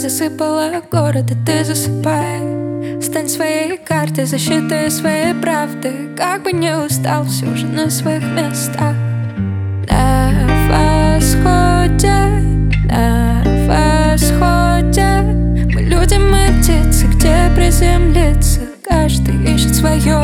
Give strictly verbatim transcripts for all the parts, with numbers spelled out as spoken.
засыпала город, и ты засыпай. Стань своей картой, защитой своей правды. Как бы не устал, все же на своих местах. На восходе, на восходе мы люди, мы птицы, где приземлиться каждый ищет свое.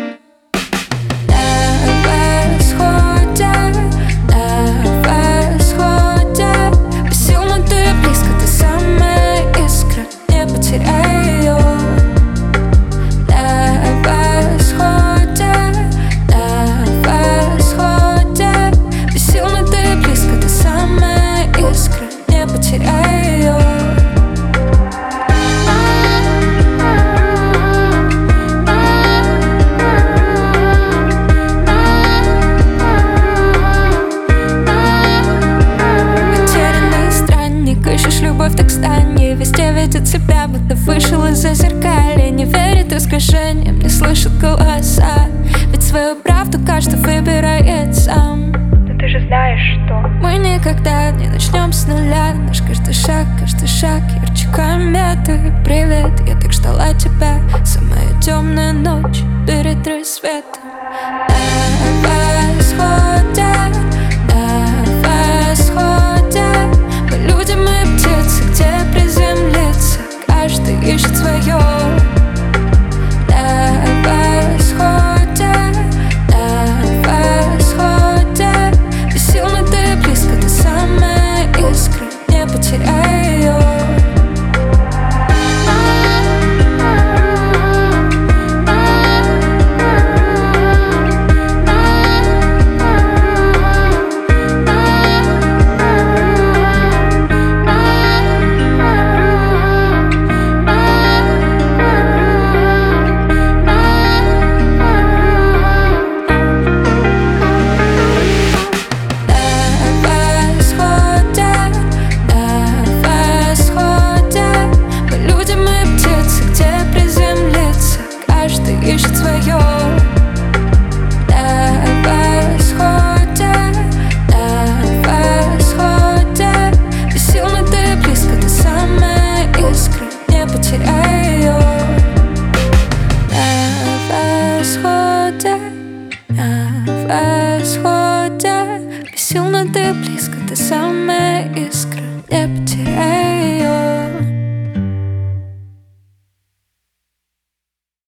Ищешь любовь, так стань. Везде видит себя, будто вышел из-за зеркалья. Не верит искажениям, не слышит голоса. Ведь свою правду каждый выбирает сам. Но ты же знаешь, что мы никогда не начнем с нуля. Наш каждый шаг, каждый шаг ярче кометы. Привет, я так ждала тебя. Самая темная ночь перед рассветом. На восходе, на восходе мы люди, мы птицы, где приземлиться каждый ищет свое.